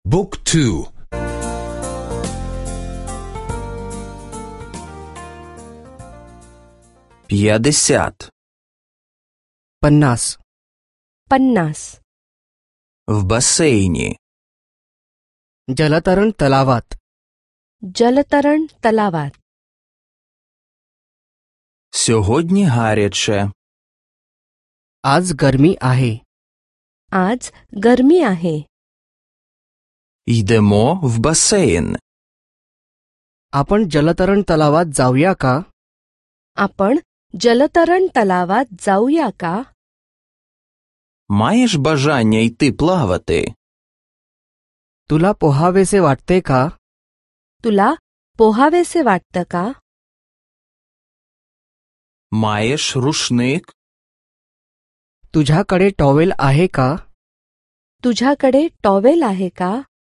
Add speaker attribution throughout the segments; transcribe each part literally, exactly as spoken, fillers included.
Speaker 1: บุ๊กทูп'ятдесят
Speaker 2: पन्नास
Speaker 3: पन्नास
Speaker 1: в басейні
Speaker 2: जलतरण तलावात
Speaker 3: जलतरण तलावात
Speaker 1: сьогодні гаряче
Speaker 2: आज गरमी आहे
Speaker 3: आज गरमी आहे
Speaker 1: йдемо в басейн
Speaker 2: आपण जलतरण तलावात जाऊया का
Speaker 3: आपण जलतरण तलावात जाऊया का
Speaker 1: маєш бажання йти плавати
Speaker 2: तुला पोहावेसे वाटते का
Speaker 3: तुला पोहावेसे वाटतं का
Speaker 1: маєш рушник
Speaker 2: तुझ्याकडे टॉवेल आहे का
Speaker 3: तुझ्याकडे टॉवेल आहे का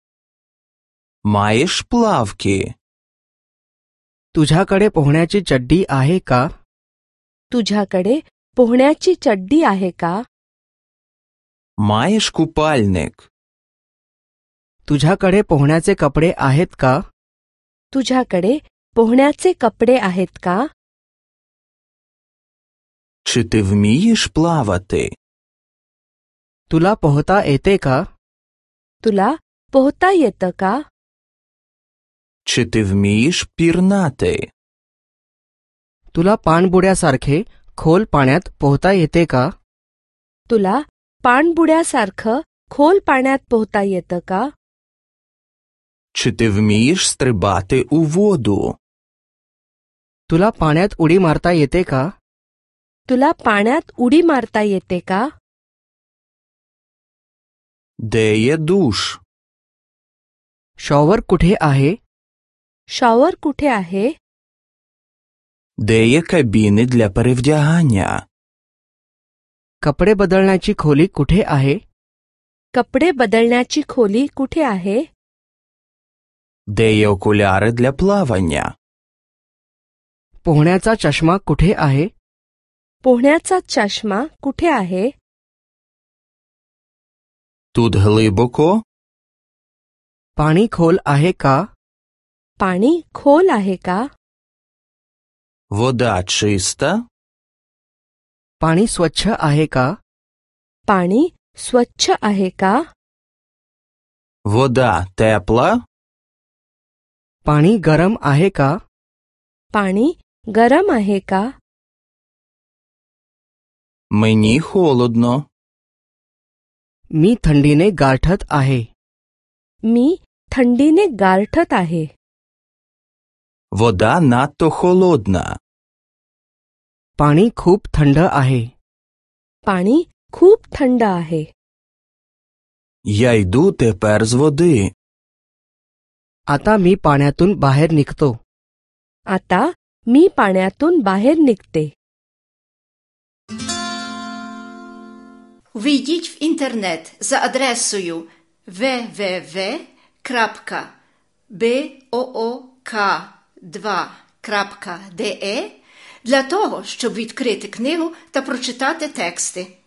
Speaker 1: маєш плавки
Speaker 2: तुझ्याकडे पोहण्याची चड्डी आहे का
Speaker 3: तुझ्याकडे पोहण्याची चड्डी आहे का
Speaker 1: маєш купальник
Speaker 2: तुझ्याकडे पोहण्याचे कपडे आहेत का
Speaker 3: तुझ्याकडे पोहण्याचे कपडे आहेत का
Speaker 1: чи ти вмієш плавати
Speaker 2: तुला पोहता येते का
Speaker 3: तुला पोहता येतं का
Speaker 1: чи ти вмієш пірнати
Speaker 2: तुला पाणबुड्यासारखे खोल पाण्यात पोहता येते का
Speaker 3: तुला पाणबुड्यासारखं खोल पाण्यात पोहता येतं का
Speaker 1: чи ти вмієш стрибати у воду
Speaker 2: तुला पाण्यात उडी मारता येते का
Speaker 3: तुला पाण्यात उडी मारता येते का
Speaker 1: де є душ
Speaker 2: शॉवर कुठे आहे
Speaker 3: शॉवर कुठे आहे
Speaker 1: де є кабіни для перевдягання
Speaker 2: कपडे बदलण्याची खोली कुठे आहे
Speaker 3: कपडे बदलण्याची खोली कुठे आहे
Speaker 1: де є окуляри для плавання
Speaker 2: पोहण्याचा चष्मा कुठे आहे
Speaker 3: पोहण्याचा चष्मा कुठे आहे
Speaker 1: тут глибоко
Speaker 2: पाणी खोल आहे का
Speaker 3: पाणी खोल आहे का
Speaker 1: вода чиста
Speaker 2: पाणी स्वच्छ आहे का
Speaker 3: पाणी स्वच्छ आहे का
Speaker 1: вода тепла
Speaker 2: पाणी गरम आहे का
Speaker 3: पाणी गरम आहे का
Speaker 1: мені холодно
Speaker 2: मी थंडीने गारठत आहे
Speaker 3: मी थंडीने गारठत आहे
Speaker 1: вода надто холодна
Speaker 2: पाणी खूप थंड आहे
Speaker 3: पाणी खूप थंड आहे
Speaker 1: я йду тепер з води
Speaker 2: आता मी पाण्यातून बाहेर निघतो
Speaker 3: आता मी पाण्यातून बाहेर निघते
Speaker 4: Ввійдіть в інтернет за адресою double-u double-u double-u крапка book два крапка de для того, щоб відкрити книгу та прочитати тексти.